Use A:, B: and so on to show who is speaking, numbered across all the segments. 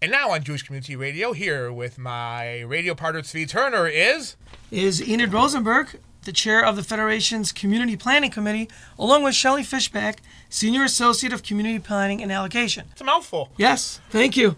A: And now on Jewish Community Radio, here with my radio partner Tzvi Turner is
B: Enid Rosenberg, the chair of the Federation's Community Planning Committee, along with Shelley Fishback, Senior Associate of Community Planning and Allocation.
A: It's a mouthful.
B: Yes, thank you.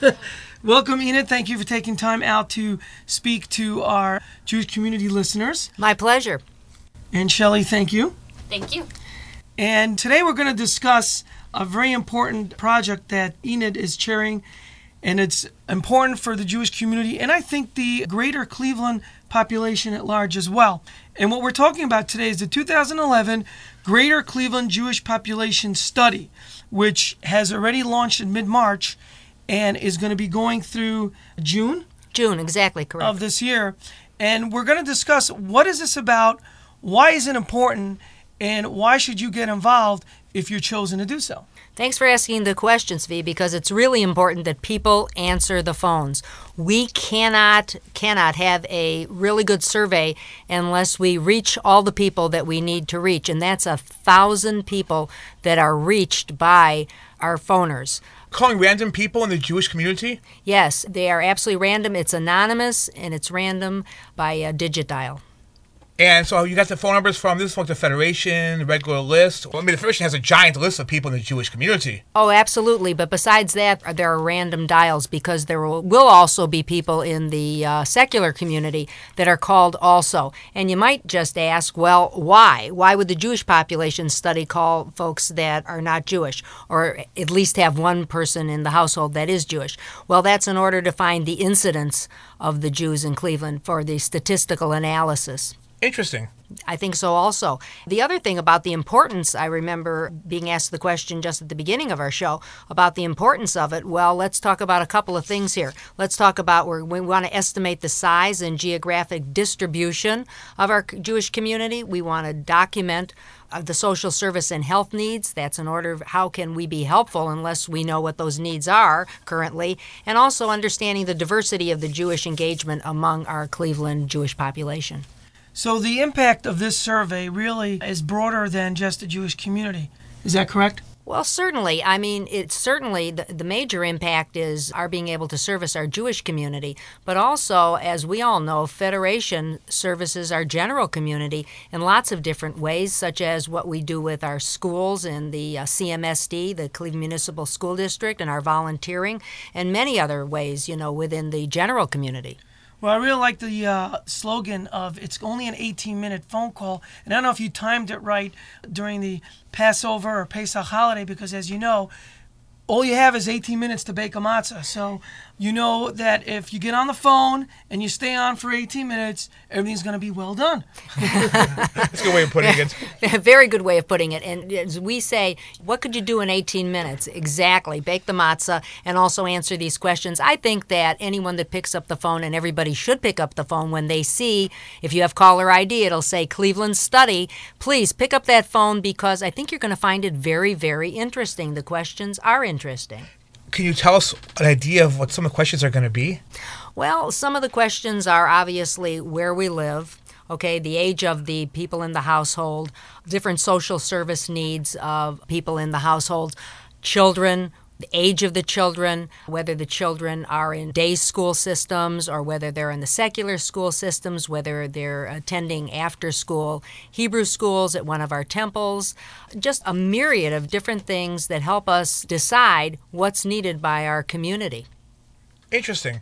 B: Welcome, Enid. Thank you for taking time out to speak to our Jewish community listeners.
C: My pleasure.
B: And Shelley, thank you.
D: Thank you.
B: And today we're going to discuss a very important project that Enid is chairing, and it's important for the Jewish community and I think the greater Cleveland population at large as well. And what we're talking about today is the 2011 Greater Cleveland Jewish Population Study, which has already launched in mid-March and is going to be going through June.
C: June, exactly correct.
B: Of this year. And we're going to discuss what is this about, why is it important, and why should you get involved if you're chosen to do so?
C: Thanks for asking the questions, V, because it's really important that people answer the phones. We cannot have a really good survey unless we reach all the people that we need to reach, and that's 1,000 people that are reached by our phoners.
A: Calling random people in the Jewish community?
C: Yes, they are absolutely random. It's anonymous, and it's random by a digit dial.
A: And so you got the phone numbers from this, like the Federation, the regular list. Well, I mean, the Federation has a giant list of people in the Jewish community.
C: Oh, absolutely. But besides that, there are random dials because there will also be people in the secular community that are called also. And you might just ask, well, why? Why would the Jewish population study call folks that are not Jewish, or at least have one person in the household that is Jewish? Well, that's in order to find the incidence of the Jews in Cleveland for the statistical analysis.
A: Interesting.
C: I think so also. The other thing about the importance, I remember being asked the question just at the beginning of our show about the importance of it. Well, let's talk about a couple of things here. Let's talk about where we want to estimate the size and geographic distribution of our Jewish community. We want to document the social service and health needs. That's in order of how can we be helpful unless we know what those needs are currently, and also understanding the diversity of the Jewish engagement among our Cleveland Jewish population.
B: So the impact of this survey really is broader than just the Jewish community. Is that correct?
C: Well, certainly. I mean, it's certainly the major impact is our being able to service our Jewish community. But also, as we all know, Federation services our general community in lots of different ways, such as what we do with our schools in the CMSD, the Cleveland Municipal School District, and our volunteering, and many other ways, within the general community.
B: Well, I really like the slogan of it's only an 18-minute phone call. And I don't know if you timed it right during the Passover or Pesach holiday because, as you know, all you have is 18 minutes to bake a matzah. So you know that if you get on the phone and you stay on for 18 minutes, everything's going to be well done.
A: That's a good way of putting it.
C: A very good way of putting it. And as we say, what could you do in 18 minutes? Exactly. Bake the matzah and also answer these questions. I think that anyone that picks up the phone, and everybody should pick up the phone when they see, if you have caller ID, it'll say Cleveland Study. Please pick up that phone because I think you're going to find it very, very interesting. The questions are interesting.
A: Can you tell us an idea of what some of the questions are going to be?
C: Well, some of the questions are obviously where we live, okay, the age of the people in the household, different social service needs of people in the household, children, the age of the children, whether the children are in day school systems or whether they're in the secular school systems, whether they're attending after school Hebrew schools at one of our temples, just a myriad of different things that help us decide what's needed by our community.
A: Interesting.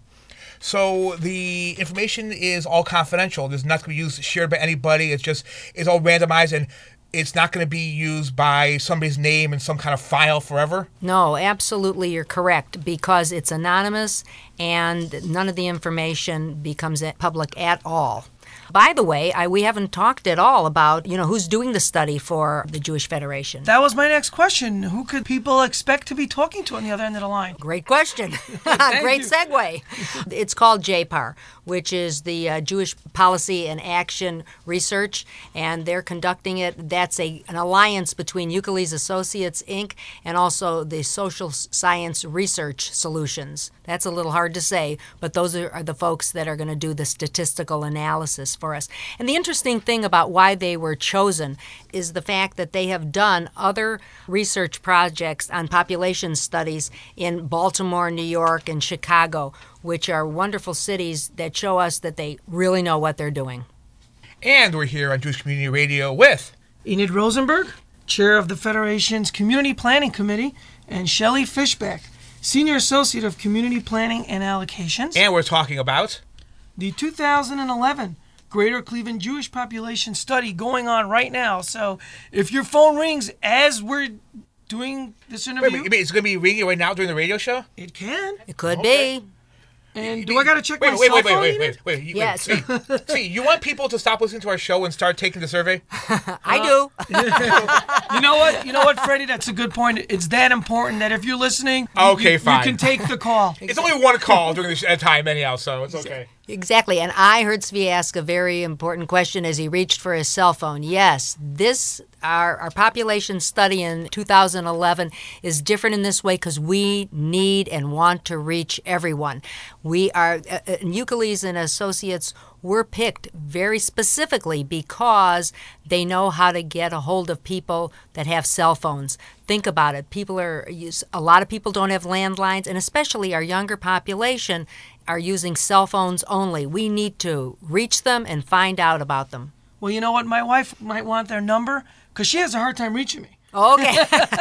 A: So the information is all confidential. There's not going to be shared by anybody. It's all randomized, and it's not going to be used by somebody's name in some kind of file forever?
C: No, absolutely, you're correct, because it's anonymous and none of the information becomes public at all. By the way, we haven't talked at all about, who's doing the study for the Jewish Federation.
B: That was my next question. Who could people expect to be talking to on the other end of the line?
C: Great question. Great segue. It's called JPAR, which is the Jewish Policy and Action Research, and they're conducting it. That's an alliance between Euclid Associates, Inc., and also the Social Science Research Solutions. That's a little hard to say, but those are the folks that are going to do the statistical analysis for us. And the interesting thing about why they were chosen is the fact that they have done other research projects on population studies in Baltimore, New York, and Chicago, which are wonderful cities that show us that they really know what they're doing.
A: And we're here on Jewish Community Radio with
B: Enid Rosenberg, Chair of the Federation's Community Planning Committee, and Shelley Fishback, Senior Associate of Community Planning and Allocations.
A: And we're talking about
B: the 2011 Greater Cleveland Jewish Population Study going on right now. So if your phone rings as we're doing this interview...
A: Wait, you mean it's going to be ringing right now during the radio show?
B: It can.
C: It could be.
B: And do I got to check my cell phone?
A: Wait.
C: Yes.
A: See, you want people to stop listening to our show and start taking the survey?
C: I do.
B: You know what, Freddie? That's a good point. It's that important that if you're listening,
A: okay, fine.
B: You can take the call.
A: It's only one call during the time anyhow, so it's okay.
C: Exactly. And I heard Zvi ask a very important question as he reached for his cell phone. Yes, our population study in 2011 is different in this way because we need and want to reach everyone. We are, Euclid and Associates were picked very specifically because they know how to get a hold of people that have cell phones. Think about it. A lot of people don't have landlines, and especially our younger population are using cell phones only. We need to reach them and find out about them.
B: Well, you know what? My wife might want their number because she has a hard time reaching me.
C: Okay.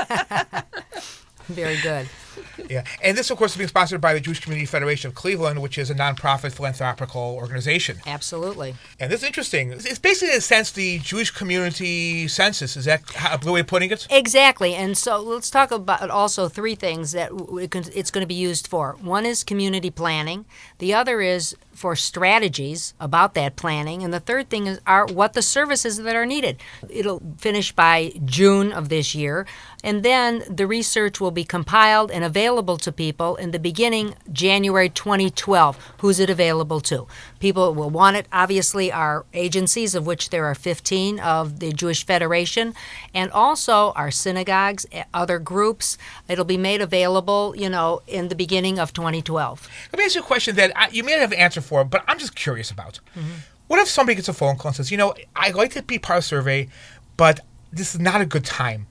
C: Very good.
A: Yeah, and this, of course, is being sponsored by the Jewish Community Federation of Cleveland, which is a nonprofit philanthropical organization.
C: Absolutely.
A: And this is interesting. It's basically, in a sense, the Jewish community census. Is that a blue way of putting it?
C: Exactly. And so let's talk about also three things that it's going to be used for. One is community planning. The other is for strategies about that planning. And the third thing are what the services that are needed. It'll finish by June of this year. And then the research will be compiled and available to people in the beginning January 2012. Who's it available to? People will want it, obviously, our agencies, of which there are 15 of the Jewish Federation, and also our synagogues, other groups. It'll be made available, in the beginning of 2012.
A: Let me ask you a question that you may not have an answer for, but I'm just curious about. Mm-hmm. What if somebody gets a phone call and says, I'd like to be part of the survey, but this is not a good time.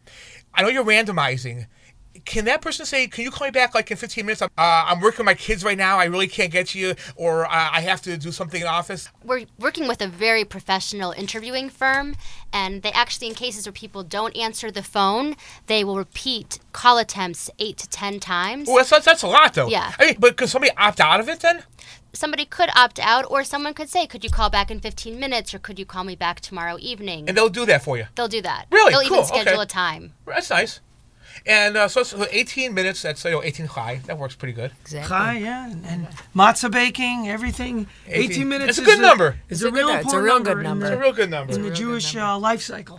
A: I know you're randomizing. Can that person say, can you call me back in 15 minutes? I'm working with my kids right now. I really can't get to you, or I have to do something in the office?
D: We're working with a very professional interviewing firm, and they actually, in cases where people don't answer the phone, they will repeat call attempts 8 to 10 times.
A: Oh, that's a lot, though.
D: Yeah.
A: But could somebody opt out of it then?
D: Somebody could opt out, or someone could say, could you call back in 15 minutes, or could you call me back tomorrow evening?
A: And they'll do that for you?
D: They'll do that.
A: Really?
D: They'll
A: Cool.
D: even schedule
A: Okay.
D: a time.
A: That's nice. And so 18 minutes, that's 18 chai. That works pretty good.
C: Exactly.
B: Chai, yeah. And matzah baking, everything. 18 minutes
A: It's a good number.
B: It's a real
C: It's a
B: important
C: real
B: number.
C: good number.
A: It's a real good number.
B: In the Jewish life cycle.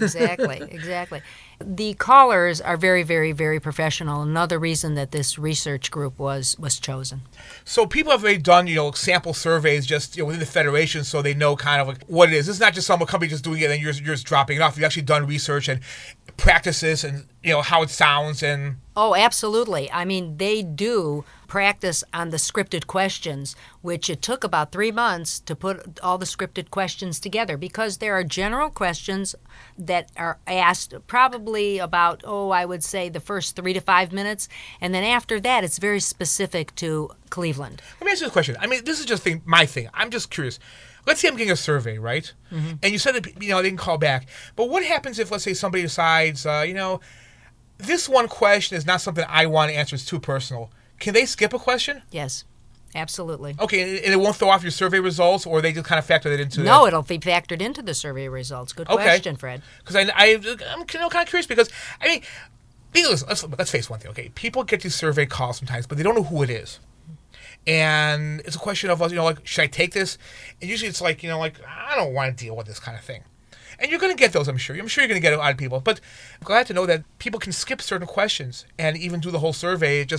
C: Exactly. The callers are very, very, very professional. Another reason that this research group was chosen.
A: So people have already done, sample surveys just within the federation, so they know kind of what it is. This is not just some company just doing it and you're just dropping it off. You've actually done research and practices and how it sounds and.
C: Oh, absolutely. I mean, they do practice on the scripted questions, which it took about 3 months to put all the scripted questions together because there are general questions that are asked probably about, I would say the first 3 to 5 minutes. And then after that, it's very specific to Cleveland.
A: Let me ask you a question. I mean, this is just my thing. I'm just curious. Let's say I'm getting a survey, right? Mm-hmm. And you said that, they can call back. But what happens if, let's say, somebody decides, this one question is not something I want to answer. It's too personal. Can they skip a question?
C: Yes, absolutely.
A: Okay, and it won't throw off your survey results, or they just kind of factor that into
C: No, it'll be factored into the survey results. Good question, Fred.
A: Because I'm kind of curious because, let's face one thing, okay? People get these survey calls sometimes, but they don't know who it is. And it's a question of, should I take this? And usually it's I don't want to deal with this kind of thing. And you're going to get those, I'm sure. I'm sure you're going to get a lot of people. But I'm glad to know that people can skip certain questions and even do the whole survey. Just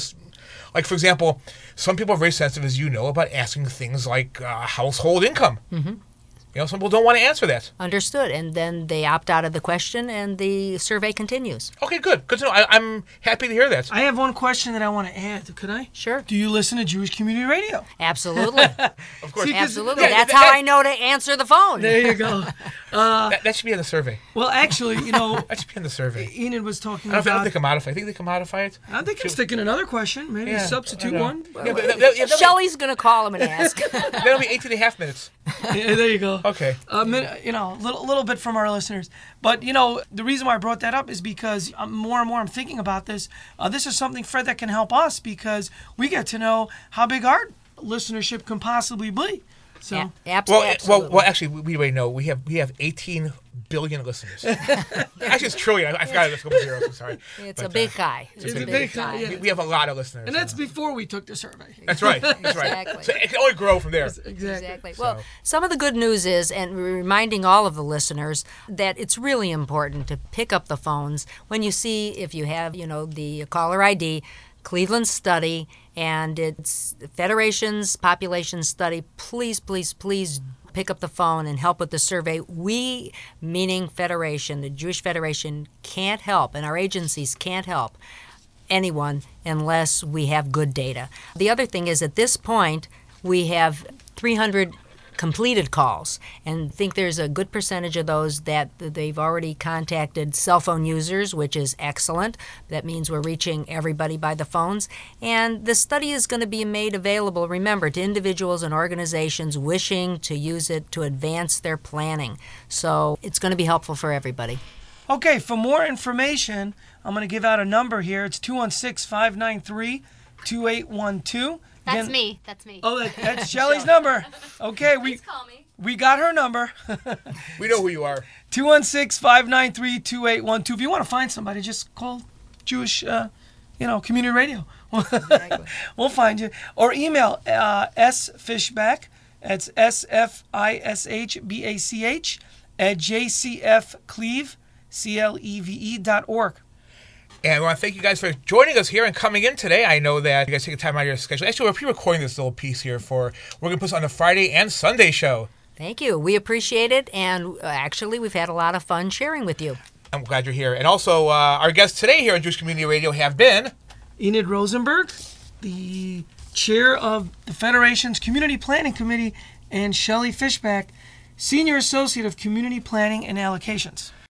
A: Like, for example, some people are very sensitive, as you know, about asking things like household income. Some people don't want to answer that.
C: Understood. And then they opt out of the question and the survey continues.
A: Okay, good. Good to know. I'm happy to hear that.
B: I have one question that I want to add. Could I?
C: Sure.
B: Do you listen to Jewish Community Radio?
C: Absolutely.
A: Of course.
C: Absolutely.
A: Yeah,
C: That's how I know to answer the phone.
B: There you go.
A: That should be in the survey.
B: Well, actually,
A: That should be in the survey.
B: Enid was talking
A: I don't
B: about...
A: think they can modify. I think they can modify it.
B: I think I'm sticking another question. Maybe
A: Yeah,
B: substitute
A: I know.
B: one.
A: Yeah, but
C: Shelley's going to call him and ask.
A: that'll be 18.5 minutes.
B: Yeah, there you go.
A: Okay.
B: A little bit from our listeners. But, the reason why I brought that up is because more and more I'm thinking about this. This is something, Fred, that can help us because we get to know how big our listenership can possibly be. So,
C: Yeah, absolutely.
A: Well, actually, we already know we have 18 billion listeners. Actually, it's trillion. I forgot a couple zeros. I'm sorry.
C: It's
A: But,
C: a big guy.
B: It's a big guy, yeah.
A: We have a lot of listeners.
B: and that's before we took the survey.
A: That's right. That's right.
C: Exactly.
A: So it can only grow from there.
B: Exactly.
C: Well, some of the good news is, and reminding all of the listeners, that it's really important to pick up the phones when you see, if you have, the caller ID, Cleveland study, and it's Federation's population study. Please, please, please pick up the phone and help with the survey. We, meaning Federation, the Jewish Federation, can't help, and our agencies can't help anyone unless we have good data. The other thing is, at this point, we have 300 completed calls, and I think there's a good percentage of those that they've already contacted cell phone users, which is excellent. That means we're reaching everybody by the phones. And the study is going to be made available, remember, to individuals and organizations wishing to use it to advance their planning. So it's going to be helpful for everybody.
B: Okay, for more information, I'm going to give out a number here. It's 216-593-2812.
D: That's me. That's me.
B: Oh, that's Shelley's number. Okay,
D: Call me.
B: we got her number.
A: We know who you are.
B: 216-593-2812. If you want to find somebody, just call Jewish, Community Radio. We'll find you. Or email sfishbach, that's SFISHBACH, at jcfcleve.org.
A: And I want to thank you guys for joining us here and coming in today. I know that you guys take a time out of your schedule. Actually, we're pre-recording this little piece here we're going to put this on the Friday and Sunday show.
C: Thank you. We appreciate it, and actually, we've had a lot of fun sharing with you.
A: I'm glad you're here. And also, our guests today here on Jewish Community Radio have been
B: Enid Rosenberg, the chair of the Federation's Community Planning Committee, and Shelley Fishbach, Senior Associate of Community Planning and Allocations.